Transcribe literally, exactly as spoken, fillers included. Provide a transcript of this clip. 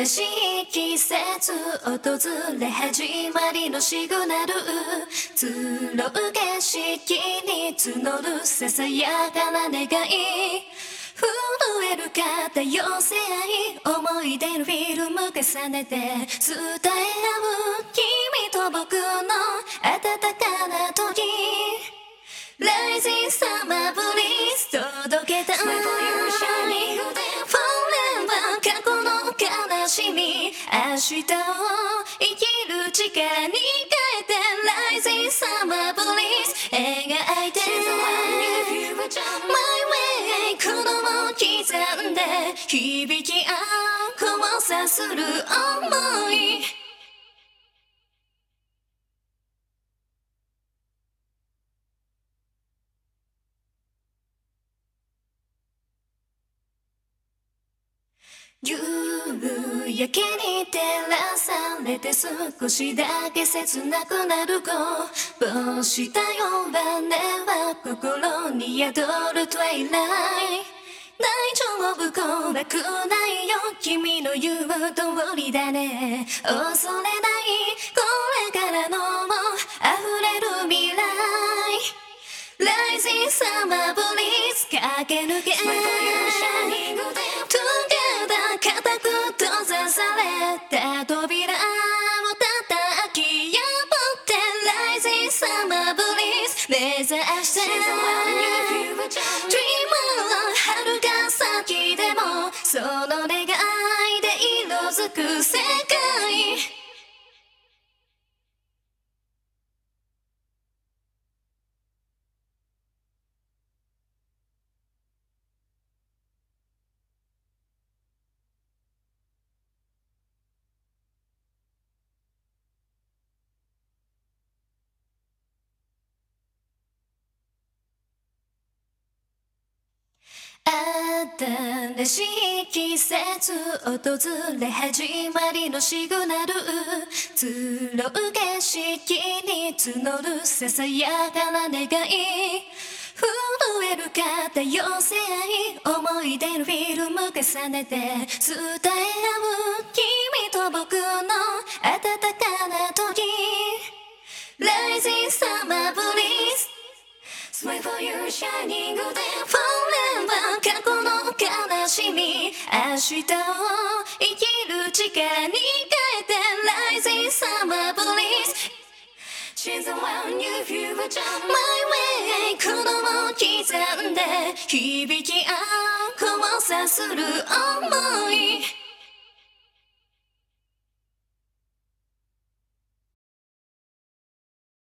新しい季節訪れ始まりのシグナル集う景色に募るささやかな願い震える肩寄せ合い思い出のフィルム重ねて伝え合う君と僕の温かな時Rising summer breeze 届けた Smile for you shining forever 過去の悲しみ明日を生きる力に変えて Rising summer breeze 描いて My way 鼓動を刻んで響き合う交差する想い夕焼けに照らされて少しだけ切なくなるこぼした弱音は心に宿るトワイライ大丈夫怖くないよ君の言う通りだね恐れないこれからの溢れる未来 Rising summer breeze 駆け抜け Smile for you shining Together 固く閉ざされた扉を叩き破って Rising summer breeze 目指して Dreamer 遥か先でもその願いで色づく世界新しい季節訪れ始まりのシグナル集う景色に募るささやかな願い震える肩寄せ合い思い出のフィルム重ねて伝え合う君と僕の温かな時 Rising summer breeze Smile for you shining forever 過去の悲しみ明日を生きる力に変えて Rising summer breeze She's the one you future My way 鼓動を刻んで響き合う交差する想い